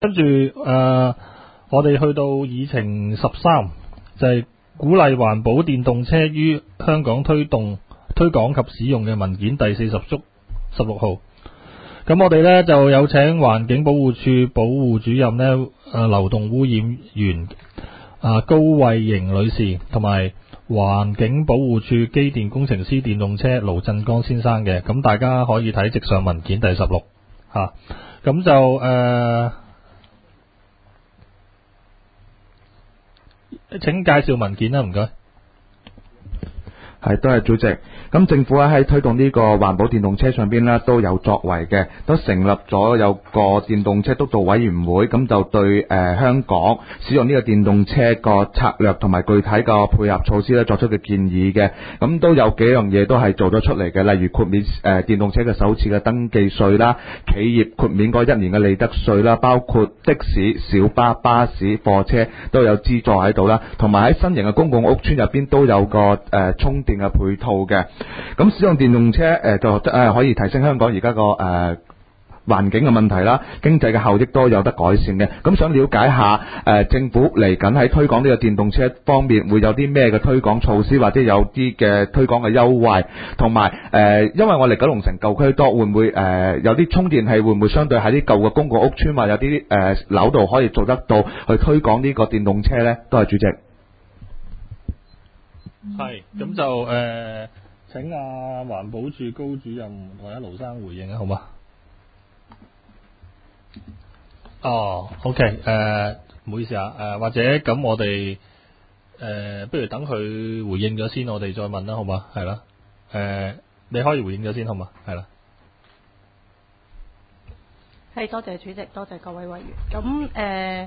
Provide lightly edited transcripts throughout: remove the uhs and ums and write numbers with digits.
跟住我哋去到議程13，就係鼓勵環保電動車於香港推廣及使用嘅文件第40足16號。咁我哋呢就有請環境保護署保護主任呢，流動污染源高慧瑩女士，同埋環境保護署機電工程師電動車盧振剛先生嘅。咁大家可以睇直上文件第16吓。咁就請介紹文件啦，唔該。 係，多謝主席。咁政府喺推動呢個環保電動車上邊呢都有作為嘅，都成立咗有個電動車督導委員會，咁就對香港使用呢個電動車個策略同埋具體個配合措施呢作出嘅建議嘅。咁都有幾樣嘢都係做咗出嚟嘅，例如豁免電動車嘅首次嘅登記稅啦，企業豁免嗰1年嘅利得稅啦，包括的士、小巴、巴士、貨車都有資助喺度啦，同埋喺新型嘅公共屋邨入邊都有個充電嘅配套嘅。咁使用電動車就可以提升香港而家個環境嘅問題啦，經濟嘅效益都有得改善嘅。咁想了解下政府嚟緊喺推廣呢個電動車方面會有啲咩嘅推廣措施，或者有啲嘅推廣嘅優惠，同埋因為我哋九龍城舊區多，會唔會有啲充電器會唔會相對喺啲舊嘅公共屋邨或有啲樓度可以做得到去推廣呢個電動車呢？多謝主席。 係，咁就請環保署高主任或者盧生回應啊，好嗎？OK， 唔好意思啊，或者咁我哋不如等佢回應咗先，我哋再問啦，好嗎？係啦，你可以回應咗先，好嗎？係啦。 係，多謝主席，多謝各位委員。咁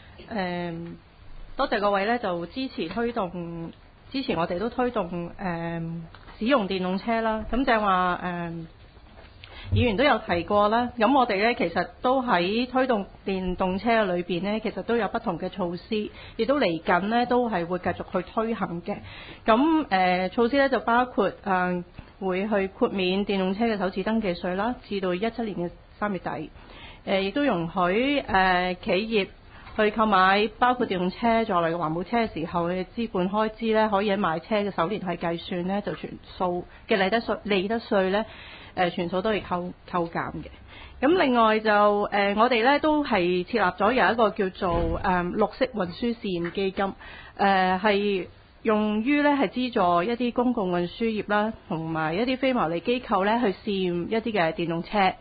多謝各位呢，就支持我哋都推動使用電動車啦。咁就係話議員都有提過啦。咁我哋呢，其實都喺推動電動車裏邊呢，其實都有不同嘅措施，亦都嚟緊呢，都係會繼續去推行嘅。咁措施呢，就包括會去豁免電動車嘅首次登記稅啦，至到17年嘅3月底。亦都容許企業去購買包括電動車在內嘅環保車嘅時候嘅資本開支呢，可以喺買車嘅首年去計算呢，就全數嘅利得稅呢，全數都係扣減嘅。咁另外就我哋呢都係設立咗有一個叫做綠色運輸試驗基金，係用於呢係資助一啲公共運輸業啦，同埋一啲非牟利機構呢去試驗一啲嘅電動車，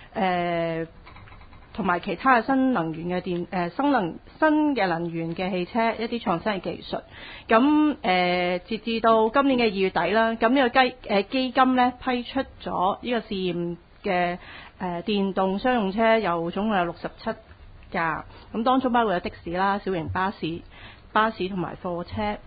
同埋其他嘅新能源嘅新嘅能源嘅汽車一啲創新嘅技術。咁截至到今年嘅2月底啦，咁呢個基金呢批出咗呢個試驗嘅電動商用車總共有67架，咁當中包括有的士啦、小型巴士同埋貨車。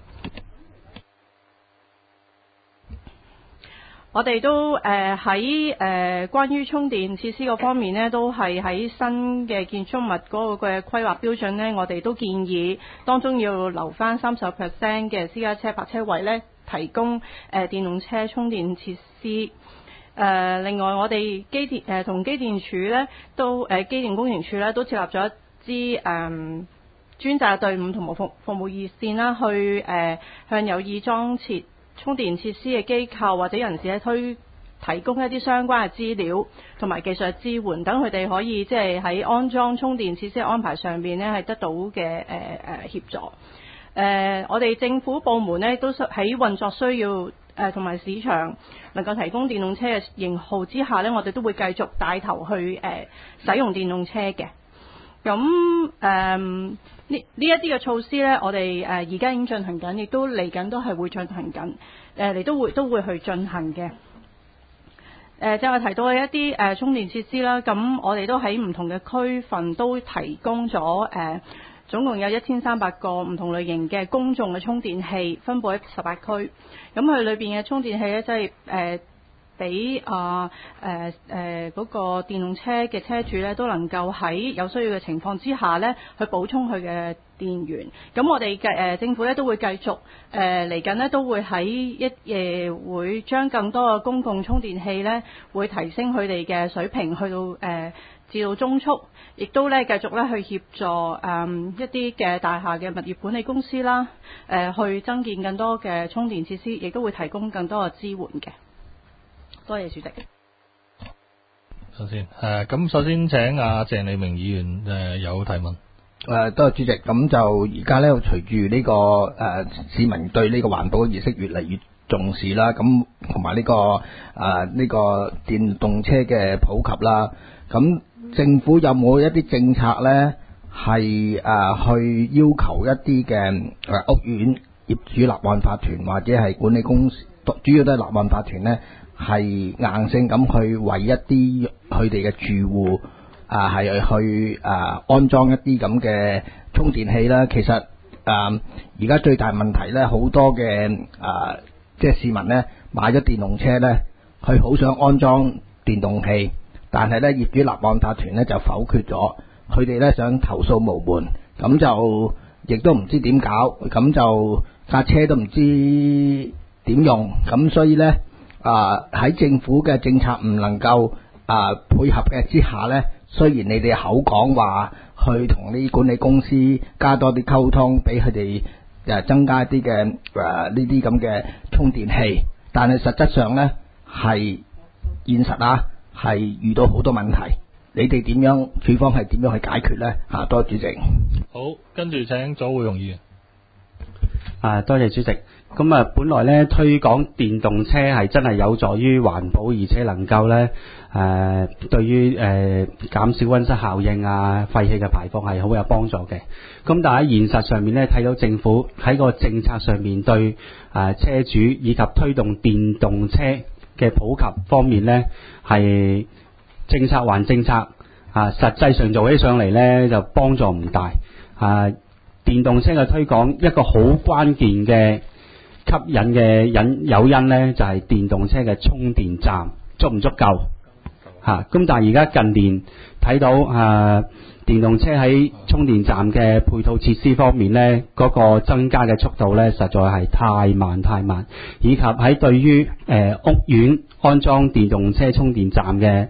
我哋都喺關於充電設施嗰方面呢，都係喺新嘅建築物嗰個嘅規劃標準呢，我哋都建議當中要留返30% 嘅私家車泊車位呢，提供電動車充電設施。另外我哋同機電署呢都機電工程署呢都設立咗一支專責隊伍同埋服務熱線啦，去向有意裝設充電設施嘅機構或者人士咧提供一啲相關嘅資料同埋技術嘅支援，等佢哋可以即係喺安裝充電設施嘅安排上面咧係得到嘅協助。我哋政府部門咧都喺運作需要同埋市場能夠提供電動車嘅型號之下咧，我哋都會繼續帶頭去使用電動車嘅。咁呢一啲嘅措施呢，我哋而家已經進行緊，亦都嚟緊都係會進行緊，你都會去進行嘅。就係提到一啲充電設施啦，咁我哋都喺唔同嘅區份都提供咗總共有1300個唔同類型嘅公眾嘅充電器，分佈喺18區。咁佢裏邊嘅充電器呢，即係俾嗰個電動車嘅車主咧，都能夠喺有需要嘅情況之下咧，去補充佢嘅電源。咁我哋政府咧都會繼續嚟緊咧，都會喺會將更多嘅公共充電器咧，會提升佢哋嘅水平，去到至到中速，亦都咧繼續咧去協助一啲嘅大廈嘅物業管理公司啦，去增建更多嘅充電設施，亦都會提供更多嘅支援嘅。多謝主席。 咁首先請阿鄭麗明議員有提問。 多謝主席。咁就而家咧，隨住呢個市民對呢個環保嘅意識越嚟越重視啦，咁同埋呢個電動車嘅普及啦，咁政府有冇一啲政策咧係去要求一啲嘅屋苑業主立案法團或者係管理公司，主要都係立案法團咧，係硬性咁去為一啲佢哋嘅住戶係去安裝一啲咁嘅充電器啦。其實而家最大問題咧，好多嘅即係市民咧買咗電動車咧，佢好想安裝電動器，但係咧業主立案法團咧就否決咗，佢哋咧想投訴無門，咁就亦都唔知點搞，咁就架車都唔知點用，咁所以咧喺政府嘅政策唔能夠配合嘅之下咧，雖然你哋口講話去同啲管理公司加多啲溝通，俾佢哋增加一啲嘅呢啲咁嘅充電器，但係實質上咧係現實係遇到好多問題，你哋點樣處方係點樣去解決咧？多謝主席。 好，跟住請左會容議員。 多謝主席。咁本來咧推廣電動車係真係有助於環保，而且能夠咧對於減少溫室效應廢氣嘅排放係好有幫助嘅。咁但係喺現實上面咧，睇到政府喺個政策上面對車主以及推動電動車嘅普及方面咧，係政策還政策實際上做起上嚟咧就幫助唔大。電動車嘅推廣一個好關鍵嘅吸引嘅誘因咧，就係電動車嘅充電站足唔足夠咁但係而家近年睇到電動車喺充電站嘅配套設施方面咧，嗰個增加嘅速度咧，實在係太慢，以及喺對於屋苑安裝電動車充電站嘅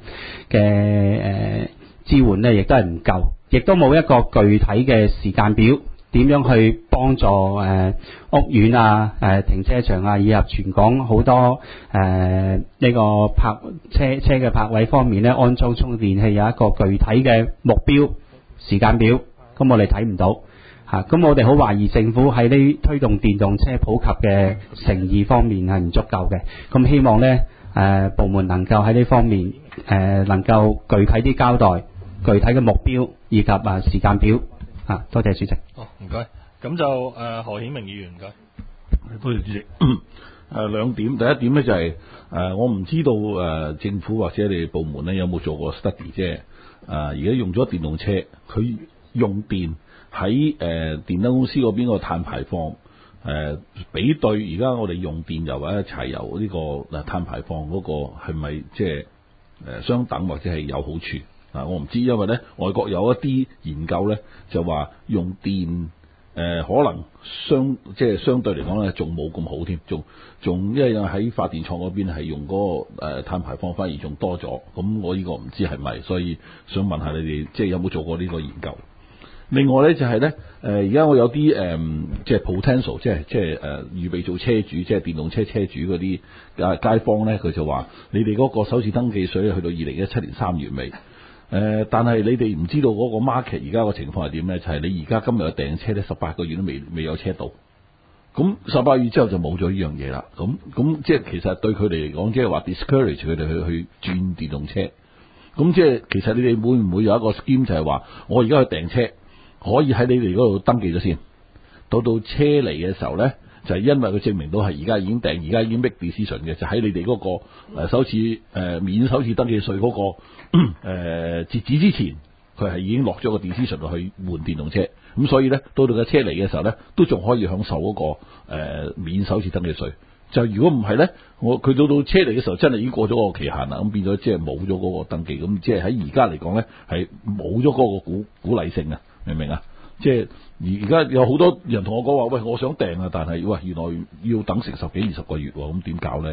支援咧，亦都係唔夠，亦都冇一個具體嘅時間表。點樣去幫助屋苑停車場以及全港好多呢個泊車嘅泊位方面咧，安裝充電器有一個具體嘅目標時間表，咁我哋睇唔到咁我哋好懷疑政府喺呢推動電動車普及嘅誠意方面係唔足夠嘅，咁希望咧部門能夠喺呢方面能夠具體啲交代具體嘅目標以及時間表。多謝主席。 唔該。咁就何顯明議員唔該。 多謝主席。兩點，第一點咧就係我唔知道政府或者你哋部門咧有冇做過 study 啫。而家用咗電動車，佢用電喺電燈公司嗰邊個碳排放比對而家我哋用電油或者柴油呢個碳排放嗰個係咪即係相等或者係有好處？我唔知，因為咧外國有一啲研究咧就話用電可能相對嚟講咧仲冇咁好添，仲因為喺發電廠嗰邊係用嗰個碳排放反而仲多咗，咁我呢個唔知係咪，所以想問下你哋即係有冇做過呢個研究？另外咧就係咧而家我有啲即係 potential 即係預備做車主，即係電動車車主嗰啲街坊咧，佢就話你哋嗰個首次登記稅去到2017年3月尾。但係你哋唔知道嗰個 market 而家個情況係點咧？就係你而家今日嘅訂車咧，18個月都未有車到，咁18月之後就冇咗呢樣嘢啦。咁即係其實對佢哋嚟講，即係話 discourage 佢哋去轉電動車。咁即係其實你哋會唔會有一個 scheme 就係話，我而家去訂車，可以喺你哋嗰度登記咗先，到車嚟嘅時候咧，就係因為佢證明到係而家已經訂，而家已經 make decision 嘅，就喺你哋嗰個免首次登記稅嗰個截止之前，佢係已經落咗個 decision 去換電動車，咁所以咧到個車嚟嘅時候咧，都仲可以享受嗰個免首次登記稅。就如果唔係咧，佢到車嚟嘅時候真係已經過咗個期限啦，咁變咗即係冇咗嗰個登記，咁即係喺而家嚟講咧係冇咗嗰個鼓勵性啊，明唔明啊？即係而家有好多人同我講話，喂，我想訂啊，但係喂原來要等成10幾20個月喎，咁點搞咧咁？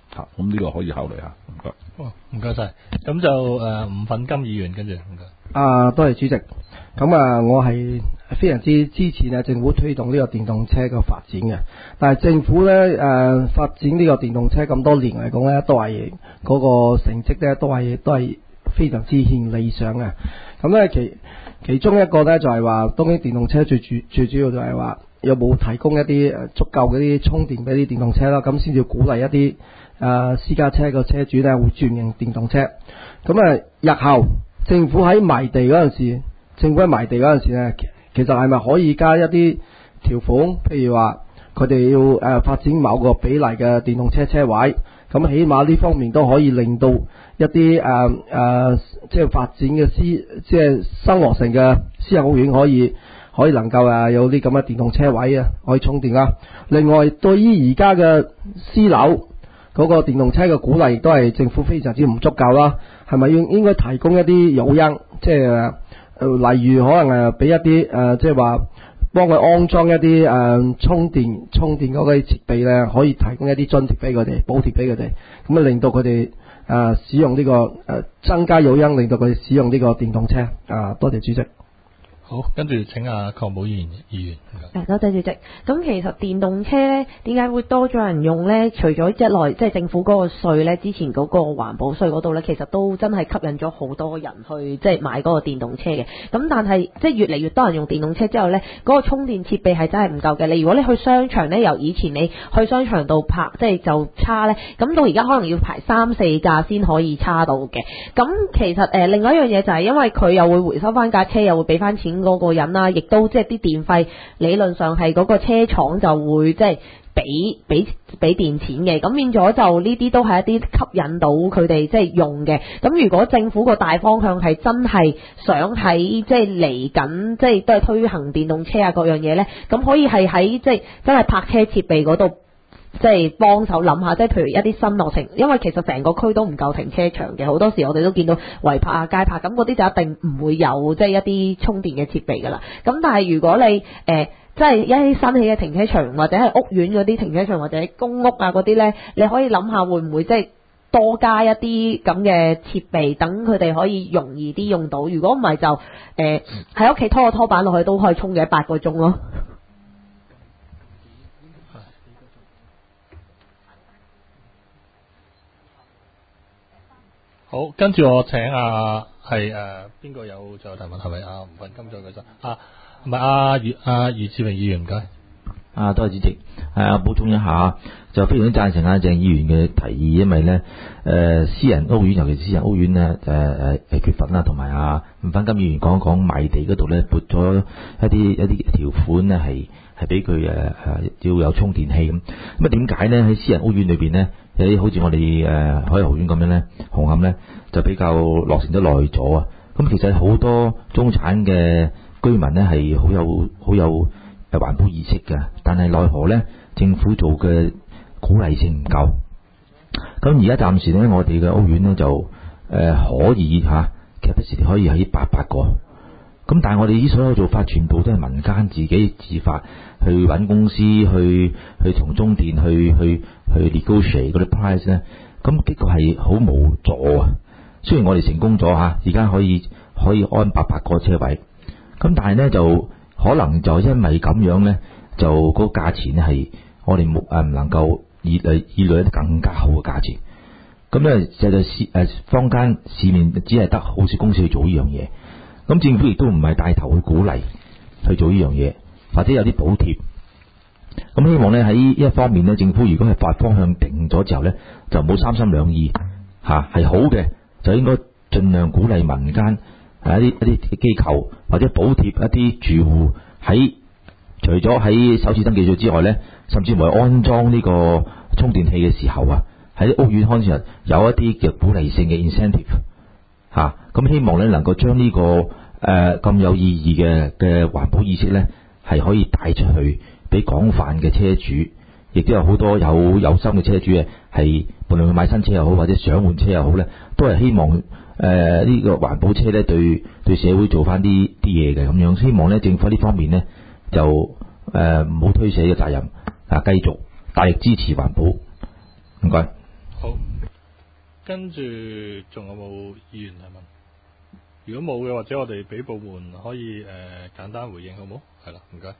咁呢個可以考慮下。唔該。 唔該晒。咁就吳奮金議員跟住唔該。 多謝主席。咁我係非常之支持咧政府推動呢個電動車嘅發展嘅。但係政府咧發展呢個電動車咁多年嚟講咧，都係嗰個成績咧都係非常之欠理想嘅。咁咧其中一個咧就係話，當然電動車最主要就係話有冇提供一啲足夠嗰啲充電俾啲電動車啦，咁先至鼓勵一啲私家車嘅車主咧會轉型電動車。咁日後政府喺賣地嗰陣時咧，其實係咪可以加一啲條款，譬如話佢哋要發展某個比例嘅電動車車位，咁起碼呢方面都可以令到一啲即係發展嘅即係生活性嘅私人屋苑可以能夠有啲咁嘅電動車位啊，可以充電啦。另外，對於而家嘅私樓嗰個電動車嘅鼓勵，亦都係政府非常之唔足夠啦。係咪應該提供一啲誘因，即係例如可能俾一啲即係話幫佢安裝一啲充電嗰啲設備咧，可以提供一啲津貼俾佢哋，補貼俾佢哋，咁令到佢哋使用呢個增加誘因，令到佢哋使用呢個電動車。多謝主席。 好，跟住請阿鄺寶議員。 多謝主席。咁其實電動車咧，點解會多咗人用咧？除咗即係政府嗰個稅咧，之前嗰個環保稅嗰度咧，其實都真係吸引咗好多人去即係買嗰個電動車嘅。咁但係即係越嚟越多人用電動車之後咧，嗰個充電設備係真係唔夠嘅。如果你去商場咧，由以前你去商場度即係就叉咧，咁到而家可能要排3-4架先可以叉到嘅。咁其實另外一樣嘢就係因為佢又會回收翻架車，又會俾翻錢嗰個人啦，亦都即係啲電費理論上係嗰個車廠就會即係俾電錢嘅，咁變咗就呢啲都係一啲吸引到佢哋即係用嘅。咁如果政府個大方向係真係想喺即係嚟緊即係都係推行電動車各樣嘢呢，咁可以係喺即係真係泊車設備嗰度。即係幫手諗下，即係譬如一啲新落停，因為其實成個區都唔夠停車場嘅，好多時我哋都見到圍泊街泊，咁嗰啲就一定唔會有即係一啲充電嘅設備㗎啦。咁但係如果你即係一啲新起嘅停車場，或者係屋苑嗰啲停車場，或者公屋嗰啲呢，你可以諗下會唔會即係多加一啲咁嘅設備，等佢哋可以容易啲用到。如果唔係就喺屋企拖個拖板落去都可以充嘅8個鐘咯。 好，跟住我請係邊個有再提問？係咪吳奮金再舉手？唔係余志榮議員，唔該。 多謝主席。補充一下，就非常之贊成鄭議員嘅提議，因為咧私人屋苑，尤其是私人屋苑咧缺乏啦，同埋吳奮金議員講一講賣地嗰度咧撥咗一啲條款咧係俾佢要有充電器咁。咁點解咧喺私人屋苑裏邊咧？好似我哋海豪苑咁樣咧，紅磡咧就比較落成得耐咗啊！咁其實好多中產嘅居民咧係好有環保意識嘅，但係奈何咧政府做嘅鼓勵性唔夠。咁而家暫時咧，我哋嘅屋苑咧就可以capacity可以喺800個。咁但係我哋啲所有做法全部都係民間自己自發去揾公司去同中電去 negotiate 嗰啲 price 咧，咁的確係好無助啊！雖然我哋成功咗而家可以安800個車位，咁但係咧就可能就因為咁樣咧，就嗰個價錢咧係我哋唔能夠以來一啲更加好嘅價錢。咁咧就坊間市面只係得好少公司去做呢樣嘢。咁政府亦都唔係帶頭去鼓勵去做呢樣嘢，或者有啲補貼。咁希望咧喺呢一方面咧，政府如果係發方向定咗之後咧，就唔好三心兩意係好嘅，就應該盡量鼓勵民間一啲機構或者補貼一啲住戶喺除咗喺首次登記咗之外咧，甚至乎係安裝呢個充電器嘅時候喺屋苑開始有一啲嘅鼓勵性嘅 incentive。咁希望咧能夠將呢個咁有意義嘅環保意識咧，係可以帶出去俾廣泛嘅車主，亦都有好多有心嘅車主係無論佢買新車又好，或者想換車又好咧，都係希望呢個環保車咧對社會做翻啲嘢嘅咁樣。希望咧政府喺呢方面咧就唔好推卸嘅責任，繼續大力支持環保。唔該。 好，跟住仲有冇議員提問？如果冇嘅，或者我哋俾部門可以簡單回應，好冇？係啦，唔該。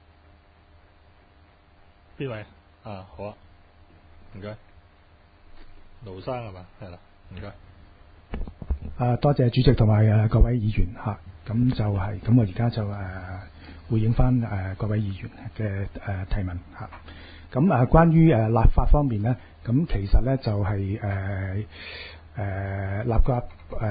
邊位？啊，好啊，唔該。盧生係嘛？係啦，唔該。 多謝主席同埋各位議員嚇，咁就係咁，我而家就回應翻各位議員嘅提問嚇。咁關於立法方面呢，咁其實呢就係立法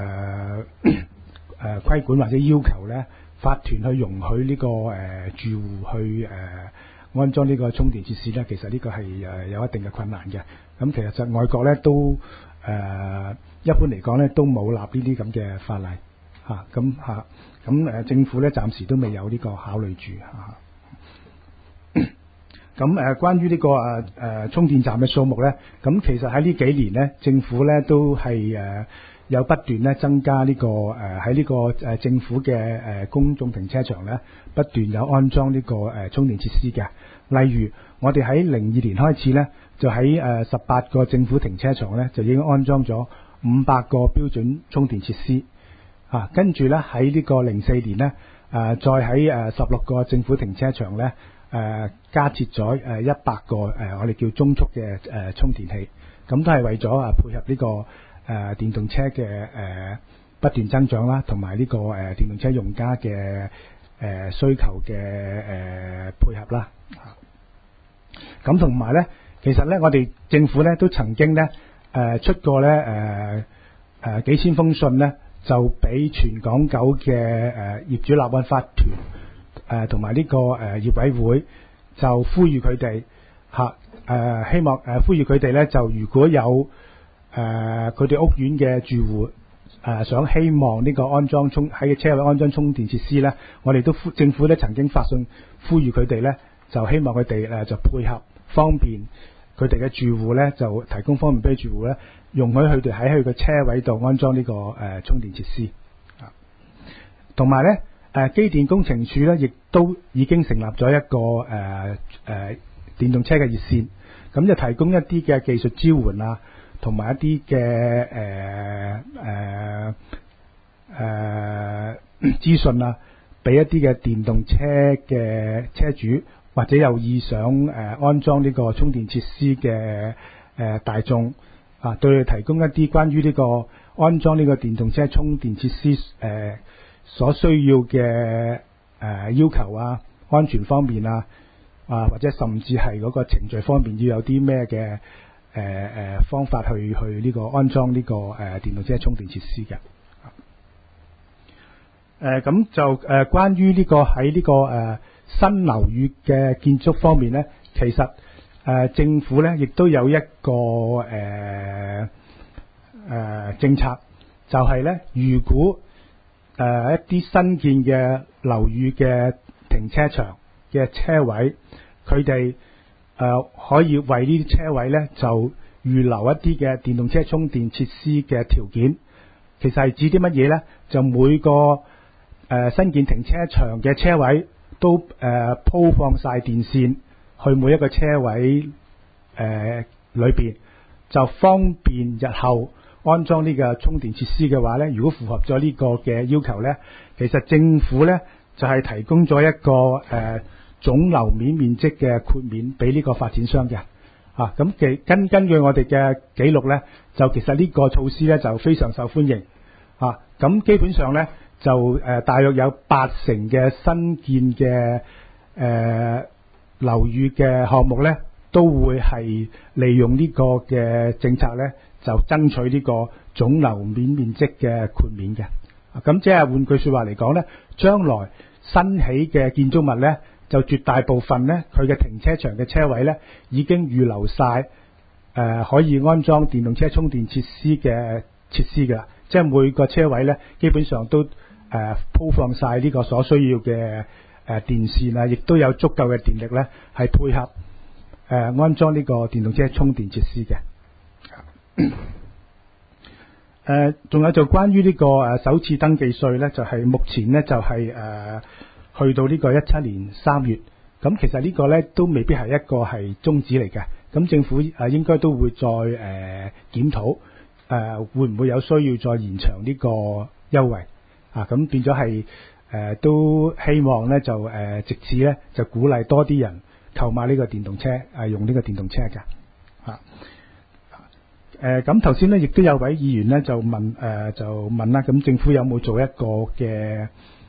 規管或者要求呢法團去容許呢個住戶去安裝呢個充電設施呢，其實呢個係有一定嘅困難嘅。咁其實就外國呢都一般嚟講呢都冇立呢啲咁嘅法例嚇，咁政府呢暫時都未有呢個考慮住嚇。咁關於呢個充電站嘅數目呢，咁其實喺呢幾年呢，政府呢都係有不斷咧增加呢個喺呢個政府嘅公眾停車場呢，不斷有安裝呢個充電設施嘅。例如我哋喺02年開始呢，就喺18個政府停車場呢，就已經安裝咗500個標準充電設施。跟住呢，喺呢個04年呢，再喺16個政府停車場呢，加設咗100個我哋叫中速嘅充電器，咁都係為咗配合呢個電動車嘅不斷增長啦，同埋呢個電動車用家嘅需求嘅配合啦。咁同埋呢，其實呢，我哋政府呢都曾經呢出過呢幾千封信呢，就俾全港9嘅業主立案法團同埋呢個業委會，就呼籲佢哋希望呼籲佢哋呢，就如果有佢哋屋苑嘅住戶希望呢個安裝喺車位安裝充電設施呢，我哋都政府呢曾經發信呼籲佢哋呢，就希望佢哋就配合方便佢哋嘅住戶呢，就提供方便俾住戶呢，容許佢哋喺佢嘅車位度安裝呢個充電設施。同埋呢，機電工程署呢，亦都已經成立咗一個電動車嘅熱線，咁就提供一啲嘅技術支援啊，同埋一啲嘅資訊啊，俾一啲嘅電動車嘅車主或者有意想安裝呢個充電設施嘅大眾對佢提供一啲關於呢個安裝呢個電動車充電設施所需要嘅要求啊、安全方面或者甚至係嗰個程序方面要有啲咩嘅方法去呢個安裝呢個電動車充電設施嘅。咁就關於呢個喺呢個新樓宇嘅建築方面呢，其實政府呢亦都有一個政策，就係呢，如果一啲新建嘅樓宇嘅停車場嘅車位，佢哋可以為呢啲車位呢就預留一啲嘅電動車充電設施嘅條件。其實係指啲乜嘢呢？就每個新建停車場嘅車位都鋪放晒電線去每一個車位裏邊，就方便日後安裝呢個充電設施嘅話呢，如果符合咗呢個嘅要求呢，其實政府呢就係提供咗一個總樓面面積嘅豁免俾呢個發展商嘅。咁根據我哋嘅記錄呢，就其實呢個措施呢就非常受歡迎。咁基本上呢，就大約有80%嘅新建嘅樓宇嘅項目呢，都會係利用呢個嘅政策呢，就爭取呢個總樓面面積嘅豁免嘅。咁即係換句說話嚟講呢，將來新起嘅建築物呢，就絕大部分呢，佢嘅停車場嘅車位呢，已經預留晒可以安裝電動車充電設施嘅設施㗎啦。即係每個車位呢，基本上都鋪放晒呢個所需要嘅電線啊，亦都有足夠嘅電力呢，係配合安裝呢個電動車充電設施嘅。仲有就關於呢個首次登記稅呢，就係目前呢，就係去到呢個17年3月，咁其實呢個呢，都未必係一個係終止嚟嘅， 咁政府應該都會再檢討會唔會有需要再延長呢個優惠咁變咗係都希望咧就藉此咧就鼓勵多啲人購買呢個電動車用呢個電動車嘅咁頭先咧亦都有位議員咧就問啦，咁政府有冇做一個嘅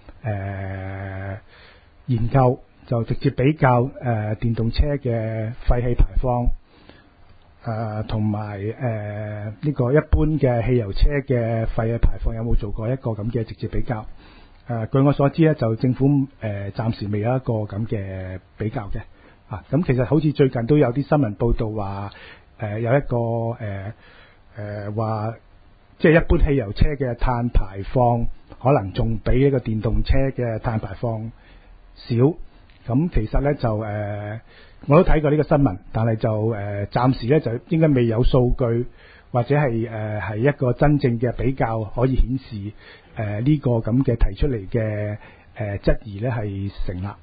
研究，就直接比較電動車嘅廢氣排放同埋呢個一般嘅汽油車嘅廢氣排放有冇做過一個咁嘅直接比較？據我所知咧，就政府暫時未有一個咁嘅比較嘅咁其實好似最近都有啲新聞報道話有一個話即係一般汽油車嘅碳排放可能仲比呢個電動車嘅碳排放少。咁其實咧就我都睇過呢個新聞，但係就暫時咧就應該未有數據或者係一個真正嘅比較可以顯示呢個咁嘅提出嚟嘅質疑咧係成立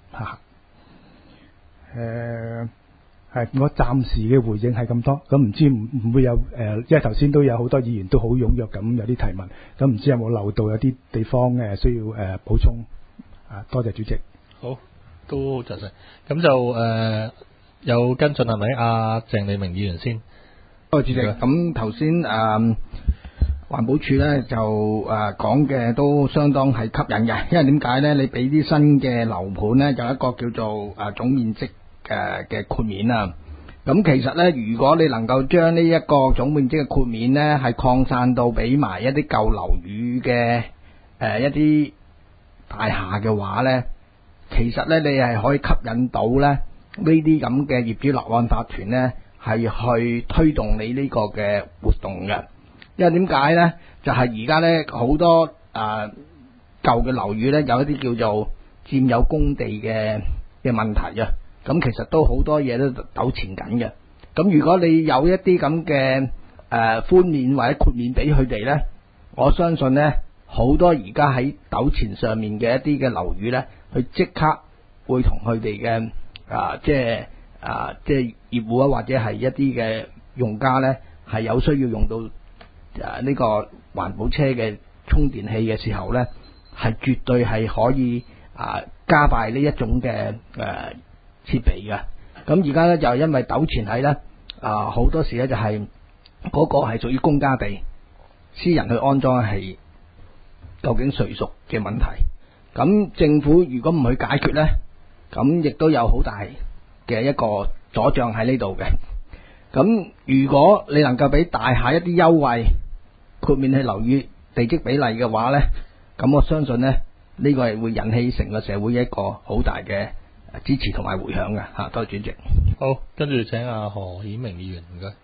係我暫時嘅回應係咁多，咁唔知唔會有因為頭先都有好多議員都好踴躍咁有啲提問，咁唔知有冇漏到有啲地方需要補充多謝主席。 好，都好詳細，咁就有跟進係咪？阿鄭利明議員先。 多謝主席。咁頭先環保署咧就講嘅都相當係吸引嘅，因為點解咧？你俾啲新嘅樓盤咧有一個叫做總面積嘅豁免啊。咁其實咧，如果你能夠將呢一個總面積嘅豁免咧係擴散到俾埋一啲舊樓宇嘅一啲大廈嘅話咧，其實咧你係可以吸引到咧呢啲咁嘅業主立案法團咧係去推動你呢個嘅活動嘅。因為點解咧？就係而家咧好多舊嘅樓宇咧有一啲叫做佔有公地嘅問題啊。咁其實都好多嘢都糾纏緊嘅。咁如果你有一啲咁嘅寬免或者豁免俾佢哋咧，我相信咧好多而家喺糾纏上面嘅一啲嘅樓宇咧，佢即刻會同佢哋嘅即係業戶或者係一啲嘅用家咧係有需要用到呢個環保車嘅充電器嘅時候咧，係絕對係可以加快呢一種嘅設備嘅。咁而家咧就因為糾纏喺咧好多時咧就係嗰個係屬於公家地，私人去安裝係究竟誰屬嘅問題。咁政府如果唔去解決咧，咁亦都有好大嘅一個阻障喺呢度嘅。咁如果你能夠俾大廈一啲優惠豁免去樓宇地積比例嘅話咧，咁我相信咧呢個係會引起成個社會一個好大嘅支持同埋回響嘅嚇。多謝主席。 好，跟住請阿何顯明議員，唔該。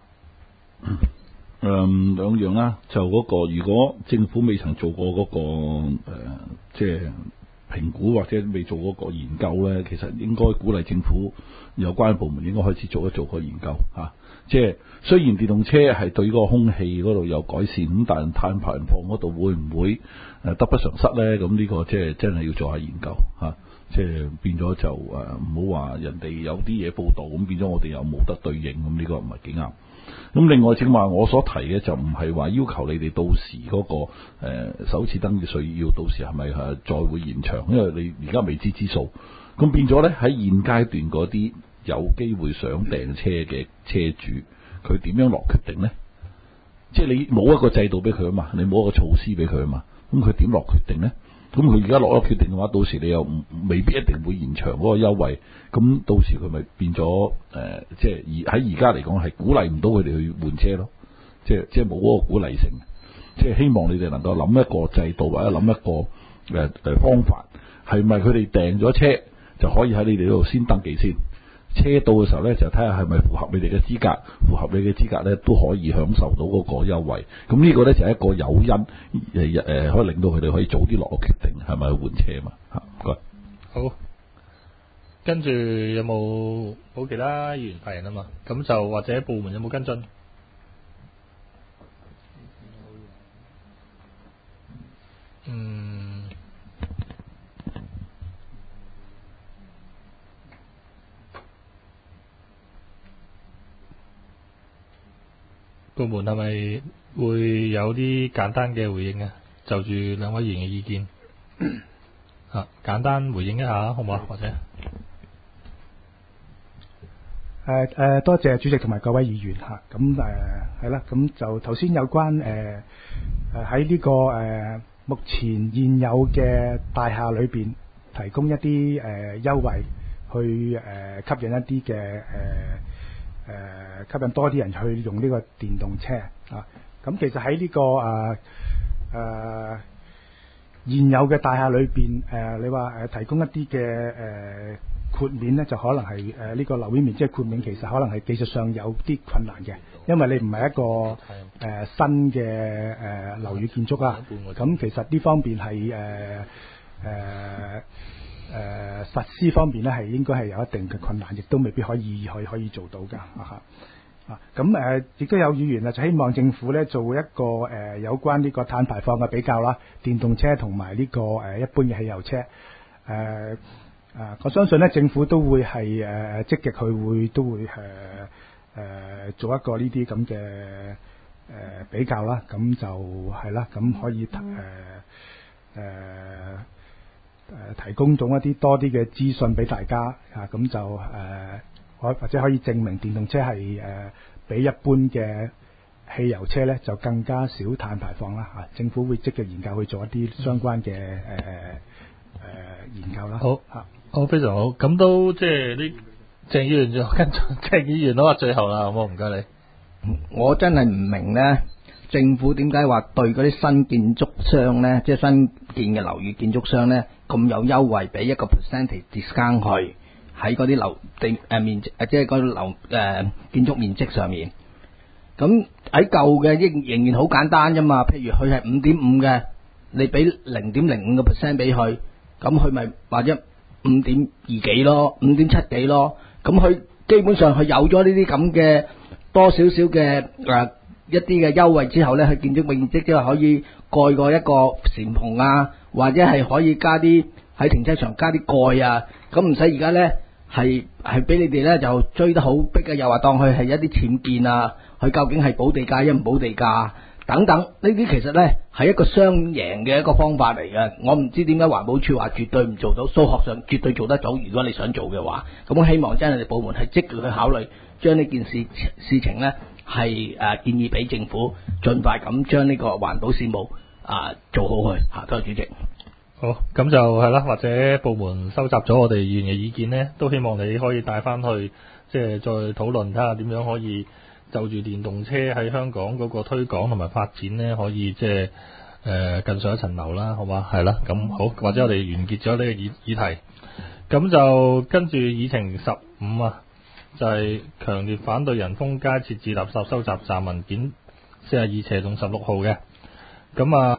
兩樣啦，就嗰個如果政府未曾做過嗰個即係評估或者未做嗰個研究咧，其實應該鼓勵政府有關部門應該開始做一做個研究嚇。即係雖然電動車係對嗰個空氣嗰度有改善，咁但係碳排放嗰度會唔會得不償失咧？咁呢個即係真係要做下研究嚇。即係變咗就唔好話人哋有啲嘢報道，咁變咗我哋又冇得對應，咁呢個唔係幾啱。咁另外正話我所提嘅就唔係話要求你哋到時嗰個首次登記稅要到時係咪再會延長，因為你而家未知之數。咁變咗咧喺現階段嗰啲有機會想訂車嘅車主，佢點樣落決定咧？即係你冇一個制度俾佢啊嘛，你冇一個措施俾佢啊嘛，咁佢點落決定咧？咁佢而家落咗決定嘅話，到時你又未必一定會延長嗰個優惠，咁到時佢咪變咗即係喺而家嚟講係鼓勵唔到佢哋去換車咯，即係冇嗰個鼓勵性。即係希望你哋能夠諗一個制度或者諗一個方法，係咪佢哋訂咗車就可以喺你哋嗰度先登記先？車到嘅時候咧，就睇下係咪符合你哋嘅資格，符合你嘅資格咧，都可以享受到嗰個優惠。咁呢個咧就係一個誘因，可以令到佢哋可以早啲落個決定，係咪去換車嘛？嚇，唔該。 好，跟住有冇其他議員發言啊嘛？咁就或者部門有冇跟進？ 部門係咪會有啲簡單嘅回應啊？就住兩位議員嘅意見，簡單回應一下好唔好啊？或者多謝主席同埋各位議員嚇，咁係啦，咁就頭先有關喺呢個目前現有嘅大廈裏邊提供一啲優惠，去吸引一啲嘅吸引多啲人去用呢個電動車啊。咁其實喺呢個現有嘅大廈裏邊你話提供一啲嘅豁免呢，就可能係呢個樓面面積豁免，其實可能係技術上有啲困難嘅，因為你唔係一個新嘅樓宇建築啦。咁其實呢方面係實施方面呢，係應該係有一定嘅困難，亦都未必可以做到㗎咁亦都有議員就希望政府呢做一個有關呢個碳排放嘅比較啦，電動車同埋呢個一般嘅汽油車我相信咧，政府都會係積極都會做一個呢啲咁嘅比較啦，咁就係啦，咁可以提供咗一啲多啲嘅資訊俾大家咁就或者可以證明電動車係比一般嘅汽油車咧就更加少碳排放啦政府會積極研究去做一啲相關嘅研究啦。 好，非常好。咁都即係啲鄭議員就跟鄭議員咯，最後啦，好唔好？唔該你。 我真係唔明呢，政府點解話對嗰啲新建築商呢，即係新建嘅樓宇建築商呢，咁有優惠，俾1% discount 去喺嗰啲樓地面積，即係嗰樓建築面積上面。咁喺舊嘅仍然好簡單啫嘛。譬如佢係5.5嘅，你俾0.05% 俾佢，咁佢咪或者5.2幾咯，5.7幾咯，咁佢基本上佢有咗呢啲咁嘅多少少嘅一啲嘅優惠之後呢，佢建築面積即係可以蓋過一個簷篷啊，或者係可以加啲喺停車場加啲蓋啊，咁唔使而家呢係俾你哋呢就追得好逼嘅，又話當佢係一啲僭建啊，佢究竟係補地價一唔補地價等等，呢啲其實呢係一個雙贏嘅一個方法嚟嘅。我唔知點解環保署話絕對唔做到，數學上絕對做得到。如果你想做嘅話，咁我希望真係你哋部門係積極去考慮，將呢件事情呢係建議俾政府，盡快咁將呢個環保事務做好佢多謝主席。 好，咁就係啦，或者部門收集咗我哋議員嘅意見呢，都希望你可以帶翻去，即係再討論睇下點樣可以就住電動車喺香港嗰個推廣同埋發展呢，可以即係更上一層樓啦，好嘛？係啦，咁好，或者我哋完結咗呢個議題，咁就跟住議程15就係強烈反對人豐街設置垃圾收集站文件42/16號嘅，咁